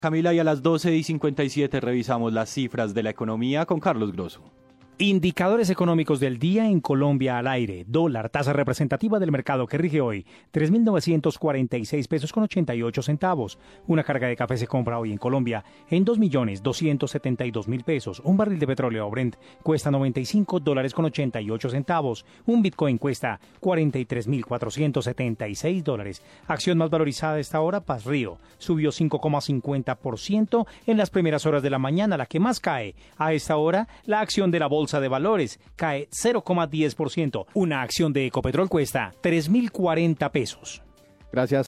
Camila, y a las 12:57 revisamos las cifras de la economía con Carlos Grosso. Indicadores económicos del día en Colombia al aire. Dólar, tasa representativa del mercado que rige hoy, 3.946 pesos con 88 centavos. Una carga de café se compra hoy en Colombia en 2.272.000 pesos. Un barril de petróleo Brent cuesta $95 con 88 centavos. Un Bitcoin cuesta $43.476. Acción más valorizada a esta hora, Paz Río. Subió 5,50% en las primeras horas de la mañana. La que más cae a esta hora, la acción de la Bolsa de Valores, cae 0,10%. Una acción de Ecopetrol cuesta 3.040 pesos. Gracias.